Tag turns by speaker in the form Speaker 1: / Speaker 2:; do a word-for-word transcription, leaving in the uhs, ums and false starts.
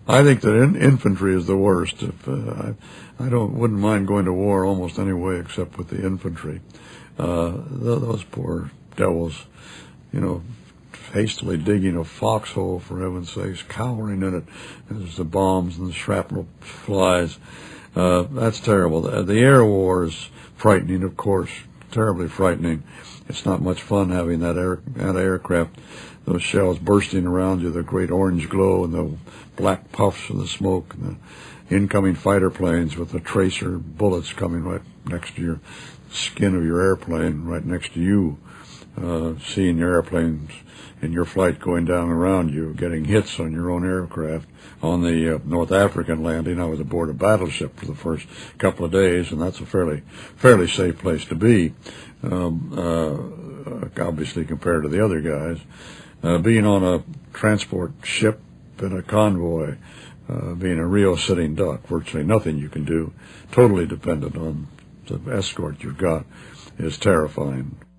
Speaker 1: I think that in, infantry is the worst. If, uh, I, I don't wouldn't mind going to war almost any way except with the infantry. Uh, th- those poor devils, you know, hastily digging a foxhole, for heaven's sakes, cowering in it as the bombs and the shrapnel flies. Uh, that's terrible. The, the air war is frightening, of course, terribly frightening. It's not much fun having that air, that aircraft, those shells bursting around you, the great orange glow and the black puffs of the smoke, and the incoming fighter planes with the tracer bullets coming right next to your skin of your airplane, right next to you, uh, seeing your airplanes in your flight going down around you, getting hits on your own aircraft. On the uh, North African landing, I was aboard a battleship for the first couple of days, and that's a fairly fairly safe place to be, um, uh, obviously compared to the other guys. Uh, being on a transport ship in a convoy, uh, being a real sitting duck, virtually nothing you can do, totally dependent on the escort you've got, is terrifying.